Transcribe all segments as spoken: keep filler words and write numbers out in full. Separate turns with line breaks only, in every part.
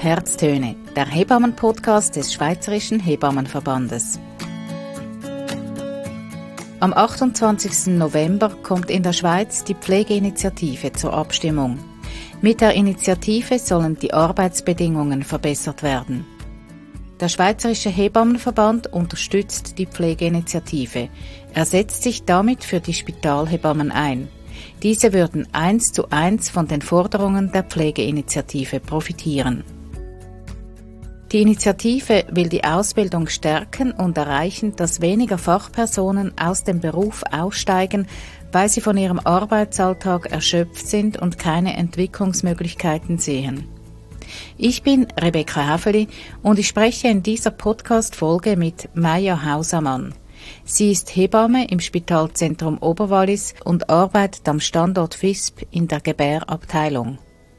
Herztöne, der Hebammen-Podcast des Schweizerischen Hebammenverbandes. Am achtundzwanzigsten November kommt in der Schweiz die Pflegeinitiative zur Abstimmung. Mit der Initiative sollen die Arbeitsbedingungen verbessert werden. Der Schweizerische Hebammenverband unterstützt die Pflegeinitiative. Er setzt sich damit für die Spitalhebammen ein. Diese würden eins zu eins von den Forderungen der Pflegeinitiative profitieren. Die Initiative will die Ausbildung stärken und erreichen, dass weniger Fachpersonen aus dem Beruf aussteigen, weil sie von ihrem Arbeitsalltag erschöpft sind und keine Entwicklungsmöglichkeiten sehen. Ich bin Rebecca Häfeli und ich spreche in dieser Podcast-Folge mit Maja Hausamann. Sie ist Hebamme im Spitalzentrum Oberwallis und arbeitet am Standort V I S P in der Gebärabteilung.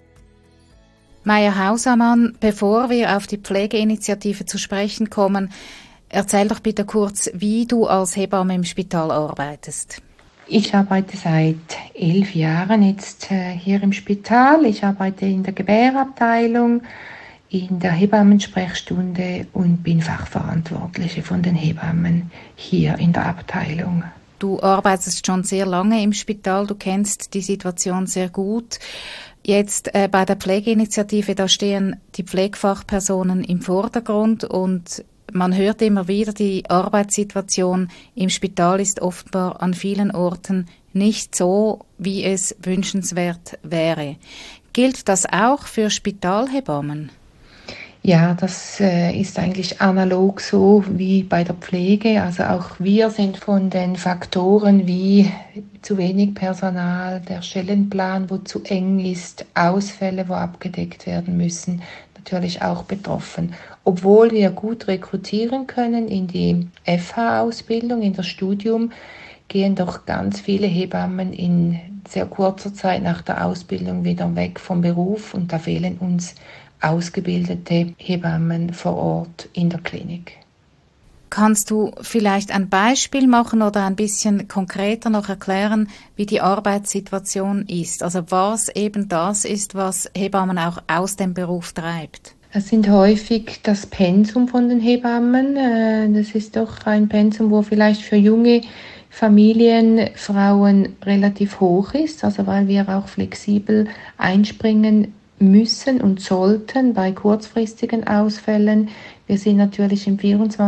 Maja Hausamann, bevor wir auf die Pflegeinitiative zu sprechen kommen, erzähl doch bitte kurz, wie du als Hebamme im Spital arbeitest.
Ich arbeite seit elf Jahren jetzt äh, hier im Spital. Ich arbeite in der Gebärabteilung, in der Hebammensprechstunde und bin Fachverantwortliche von den Hebammen hier in der Abteilung.
Du arbeitest schon sehr lange im Spital, du kennst die Situation sehr gut. Jetzt äh, bei der Pflegeinitiative, da stehen die Pflegefachpersonen im Vordergrund und man hört immer wieder, die Arbeitssituation im Spital ist offenbar an vielen Orten nicht so, wie es wünschenswert wäre. Gilt das auch für Spitalhebammen?
Ja, das äh, ist eigentlich analog so wie bei der Pflege. Also auch wir sind von den Faktoren wie zu wenig Personal, der Stellenplan, wo zu eng ist, Ausfälle, wo abgedeckt werden müssen, natürlich auch betroffen. Obwohl wir gut rekrutieren können in die F H-Ausbildung, in das Studium, gehen doch ganz viele Hebammen in sehr kurzer Zeit nach der Ausbildung wieder weg vom Beruf und da fehlen uns ausgebildete Hebammen vor Ort in der Klinik.
Kannst du vielleicht ein Beispiel machen oder ein bisschen konkreter noch erklären, wie die Arbeitssituation ist? Also was eben das ist, was Hebammen auch aus dem Beruf treibt?
Es sind häufig das Pensum von den Hebammen. Das ist doch ein Pensum, wo vielleicht für junge Familienfrauen relativ hoch ist, also weil wir auch flexibel einspringen müssen und sollten bei kurzfristigen Ausfällen. Wir sind natürlich im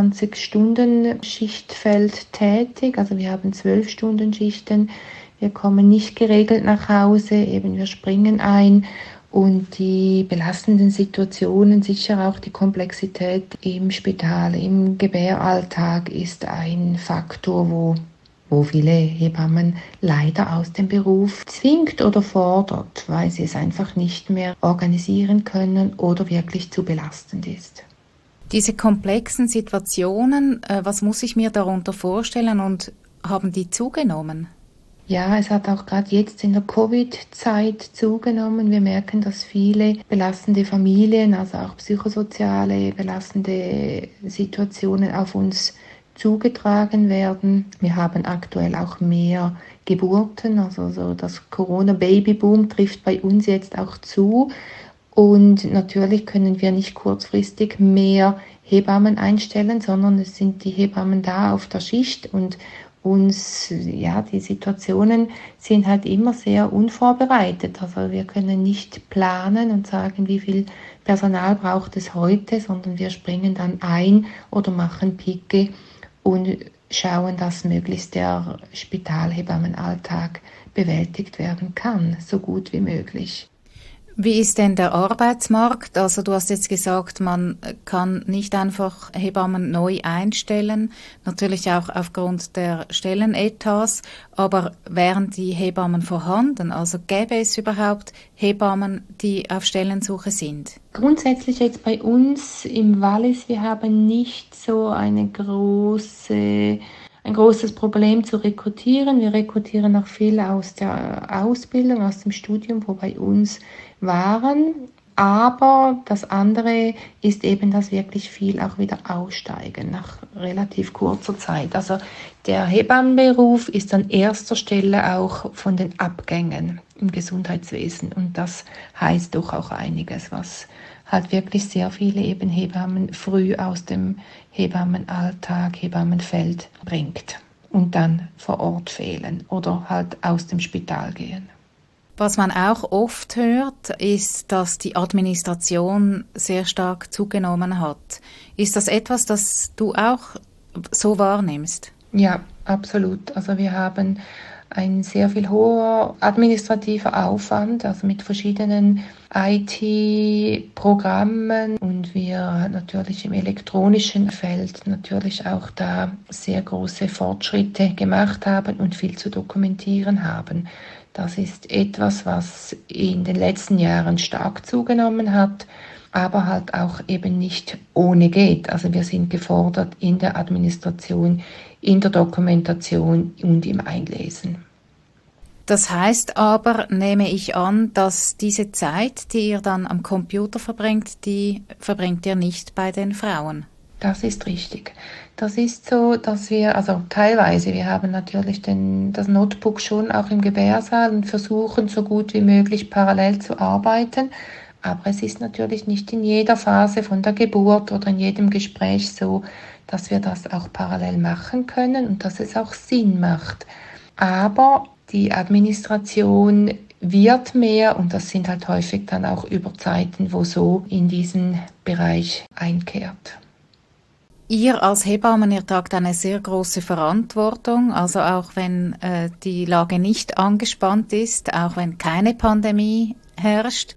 vierundzwanzig-Stunden-Schichtfeld tätig, also wir haben zwölf Stunden Schichten. Wir kommen nicht geregelt nach Hause, eben wir springen ein und die belastenden Situationen, sicher auch die Komplexität im Spital, im Gebäralltag ist ein Faktor, wo wo viele Hebammen leider aus dem Beruf zwingt oder fordert, weil sie es einfach nicht mehr organisieren können oder wirklich zu belastend ist.
Diese komplexen Situationen, was muss ich mir darunter vorstellen und haben die zugenommen?
Ja, es hat auch gerade jetzt in der Covid-Zeit zugenommen. Wir merken, dass viele belastende Familien, also auch psychosoziale belastende Situationen auf uns zugetragen werden. Wir haben aktuell auch mehr Geburten, also so das Corona-Babyboom trifft bei uns jetzt auch zu. Und natürlich können wir nicht kurzfristig mehr Hebammen einstellen, sondern es sind die Hebammen da auf der Schicht und uns, ja, die Situationen sind halt immer sehr unvorbereitet. Also wir können nicht planen und sagen, wie viel Personal braucht es heute, sondern wir springen dann ein oder machen Picke und schauen, dass möglichst der Spitalhebammenalltag bewältigt werden kann, so gut wie möglich.
Wie ist denn der Arbeitsmarkt? Also du hast jetzt gesagt, man kann nicht einfach Hebammen neu einstellen, natürlich auch aufgrund der Stellenetats, aber wären die Hebammen vorhanden? Also gäbe es überhaupt Hebammen, die auf Stellensuche sind?
Grundsätzlich jetzt bei uns im Wallis, wir haben nicht so eine große ein großes Problem zu rekrutieren. Wir rekrutieren auch viel aus der Ausbildung, aus dem Studium, wo bei uns waren. Aber das andere ist eben, dass wirklich viel auch wieder aussteigen nach relativ kurzer Zeit. Also der Hebammenberuf ist an erster Stelle auch von den Abgängen im Gesundheitswesen. Und das heißt doch auch einiges, was halt wirklich sehr viele eben Hebammen früh aus dem Hebammenalltag, Hebammenfeld bringt und dann vor Ort fehlen oder halt aus dem Spital gehen.
Was man auch oft hört, ist, dass die Administration sehr stark zugenommen hat. Ist das etwas, das du auch so wahrnimmst?
Ja, absolut. Also wir haben ein sehr viel hoher administrativer Aufwand, also mit verschiedenen I T-Programmen und wir natürlich im elektronischen Feld natürlich auch da sehr große Fortschritte gemacht haben und viel zu dokumentieren haben. Das ist etwas, was in den letzten Jahren stark zugenommen hat, aber halt auch eben nicht ohne geht. Also wir sind gefordert in der Administration, in der Dokumentation und im Einlesen.
Das heißt aber, nehme ich an, dass diese Zeit, die ihr dann am Computer verbringt, die verbringt ihr nicht bei den Frauen.
Das ist richtig. Das ist so, dass wir, also teilweise, wir haben natürlich den, das Notebook schon auch im Gebärsaal und versuchen so gut wie möglich parallel zu arbeiten. Aber es ist natürlich nicht in jeder Phase von der Geburt oder in jedem Gespräch so, dass wir das auch parallel machen können und dass es auch Sinn macht. Aber die Administration wird mehr und das sind halt häufig dann auch Überzeiten, wo so in diesen Bereich einkehrt.
Ihr als Hebammen, ihr tragt eine sehr große Verantwortung, also auch wenn äh, die Lage nicht angespannt ist, auch wenn keine Pandemie herrscht.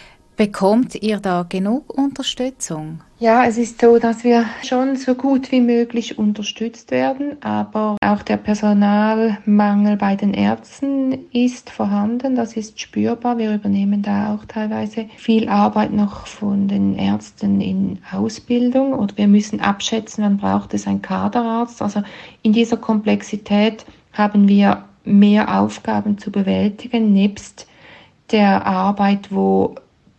Bekommt ihr da genug Unterstützung?
Ja, es ist so, dass wir schon so gut wie möglich unterstützt werden, aber auch der Personalmangel bei den Ärzten ist vorhanden, das ist spürbar. Wir übernehmen da auch teilweise viel Arbeit noch von den Ärzten in Ausbildung oder wir müssen abschätzen, wann braucht es einen Kaderarzt. Also in dieser Komplexität haben wir mehr Aufgaben zu bewältigen, nebst der Arbeit, wo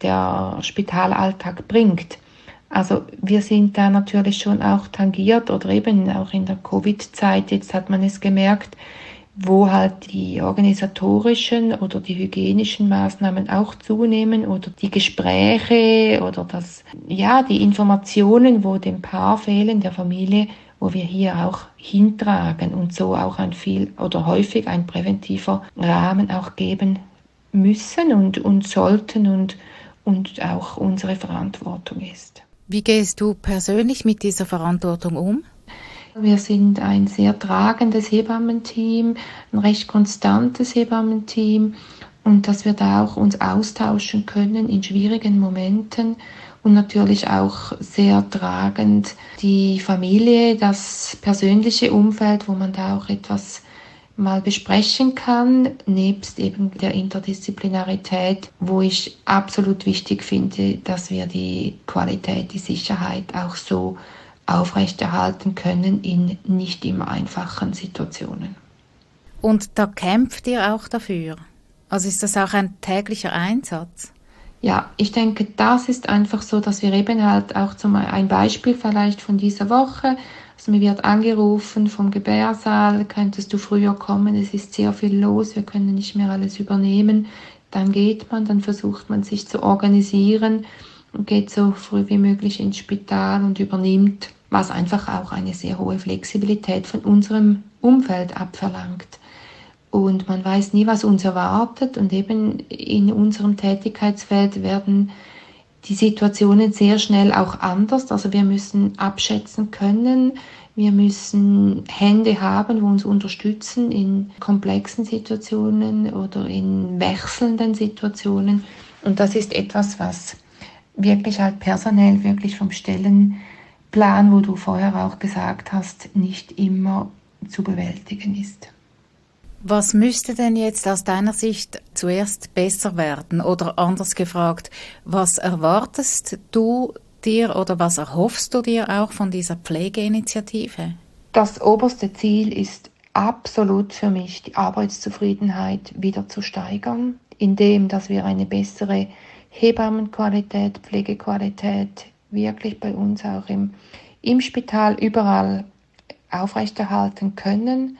der Spitalalltag bringt. Also wir sind da natürlich schon auch tangiert oder eben auch in der Covid-Zeit, jetzt hat man es gemerkt, wo halt die organisatorischen oder die hygienischen Maßnahmen auch zunehmen oder die Gespräche oder das, ja, die Informationen, wo dem Paar fehlen, der Familie, wo wir hier auch hintragen und so auch ein viel oder häufig ein präventiver Rahmen auch geben müssen und, und sollten und und auch unsere Verantwortung ist.
Wie gehst du persönlich mit dieser Verantwortung um?
Wir sind ein sehr tragendes Hebammenteam, ein recht konstantes Hebammenteam und dass wir da auch uns austauschen können in schwierigen Momenten und natürlich auch sehr tragend die Familie, das persönliche Umfeld, wo man da auch etwas mal besprechen kann, nebst eben der Interdisziplinarität, wo ich absolut wichtig finde, dass wir die Qualität, die Sicherheit auch so aufrechterhalten können in nicht immer einfachen Situationen.
Und da kämpft ihr auch dafür? Also ist das auch ein täglicher Einsatz?
Ja, ich denke, das ist einfach so, dass wir eben halt auch zum ein Beispiel vielleicht von dieser Woche. Also mir wird angerufen vom Gebärsaal, könntest du früher kommen, es ist sehr viel los, wir können nicht mehr alles übernehmen. Dann geht man, dann versucht man sich zu organisieren und geht so früh wie möglich ins Spital und übernimmt, was einfach auch eine sehr hohe Flexibilität von unserem Umfeld abverlangt. Und man weiß nie, was uns erwartet und eben in unserem Tätigkeitsfeld werden die Situationen sehr schnell auch anders. Also wir müssen abschätzen können, wir müssen Hände haben, die uns unterstützen in komplexen Situationen oder in wechselnden Situationen. Und das ist etwas, was wirklich halt personell, wirklich vom Stellenplan, wo du vorher auch gesagt hast, nicht immer zu bewältigen ist.
Was müsste denn jetzt aus deiner Sicht zuerst besser werden? Oder anders gefragt, was erwartest du dir oder was erhoffst du dir auch von dieser Pflegeinitiative?
Das oberste Ziel ist absolut für mich, die Arbeitszufriedenheit wieder zu steigern, indem dass wir eine bessere Hebammenqualität, Pflegequalität wirklich bei uns auch im, im Spital überall aufrechterhalten können,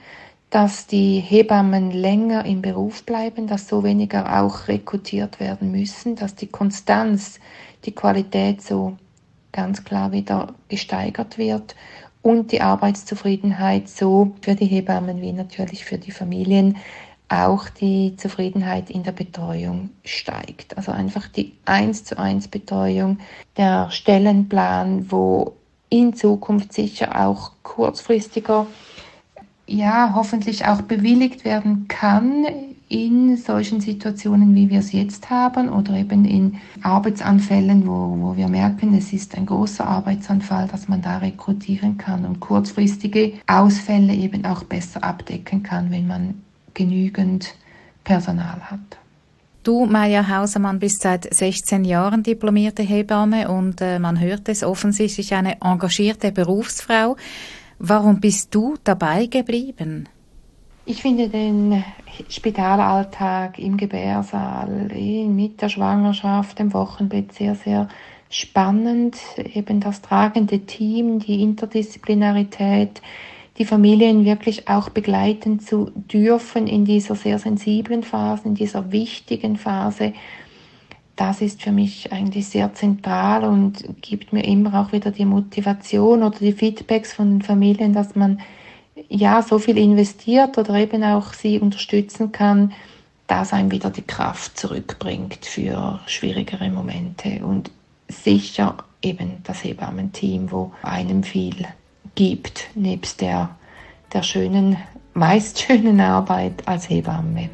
dass die Hebammen länger im Beruf bleiben, dass so weniger auch rekrutiert werden müssen, dass die Konstanz, die Qualität so ganz klar wieder gesteigert wird und die Arbeitszufriedenheit so für die Hebammen wie natürlich für die Familien auch die Zufriedenheit in der Betreuung steigt. Also einfach die eins zu eins Betreuung, der Stellenplan, wo in Zukunft sicher auch kurzfristiger, ja, hoffentlich auch bewilligt werden kann in solchen Situationen, wie wir es jetzt haben, oder eben in Arbeitsanfällen, wo, wo wir merken, es ist ein großer Arbeitsanfall, dass man da rekrutieren kann und kurzfristige Ausfälle eben auch besser abdecken kann, wenn man genügend Personal hat.
Du, Maja Hausermann, bist seit sechzehn Jahren diplomierte Hebamme und äh, man hört es, offensichtlich eine engagierte Berufsfrau. Warum bist du dabei geblieben?
Ich finde den Spitalalltag im Gebärsaal, mit der Schwangerschaft, dem Wochenbett sehr, sehr spannend. Eben das tragende Team, die Interdisziplinarität, die Familien wirklich auch begleiten zu dürfen in dieser sehr sensiblen Phase, in dieser wichtigen Phase. Das ist für mich eigentlich sehr zentral und gibt mir immer auch wieder die Motivation oder die Feedbacks von den Familien, dass man ja so viel investiert oder eben auch sie unterstützen kann, dass einem wieder die Kraft zurückbringt für schwierigere Momente und sicher eben das Hebammenteam, wo einem viel gibt, nebst der, der schönen, meist schönen Arbeit als Hebamme.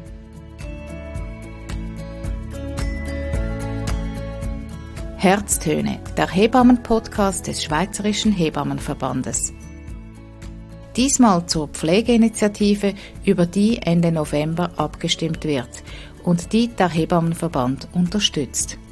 Herztöne, der Hebammen-Podcast des Schweizerischen Hebammenverbandes. Diesmal zur Pflegeinitiative, über die Ende November abgestimmt wird und die der Hebammenverband unterstützt.